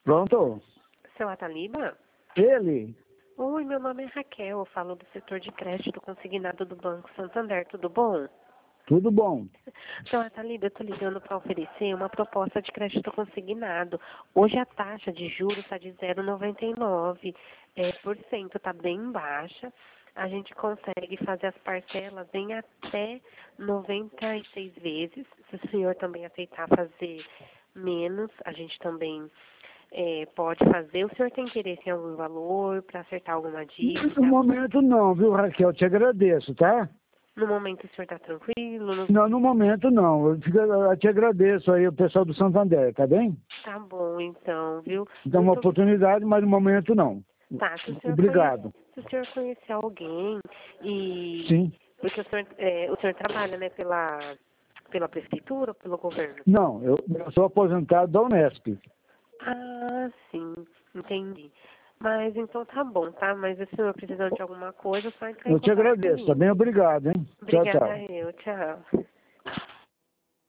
Pronto? Seu Ataliba? Ele? Oi, meu nome é Raquel, eu falo do setor de crédito consignado do Banco Santander, tudo bom? Tudo bom. Seu Ataliba, eu estou ligando para oferecer uma proposta de crédito consignado. Hoje a taxa de juros está de 0,99%, está bem baixa. A gente consegue fazer as parcelas em até 96 vezes. Se o senhor também aceitar fazer menos, a gente também pode fazer. O senhor tem interesse em algum valor para acertar alguma dívida? No momento não, viu, Raquel? Te agradeço, tá? No momento o senhor está tranquilo? Não, no momento não. Eu te agradeço aí, o pessoal do Santander, tá bem? Tá bom, então, viu? Dá uma oportunidade, mas no momento não. Tá, se Obrigado. se o senhor conhecer alguém e... Sim. Porque o senhor trabalha, né, pela prefeitura ou pelo governo? Não, eu sou aposentado da Unesp. Ah, sim, entendi. Mas então tá bom, tá? Mas se o senhor precisando de alguma coisa, só entrar em Eu te contato agradeço, tá comigo. bem? Obrigado, hein? Tchau, Obrigada tchau. eu, tchau.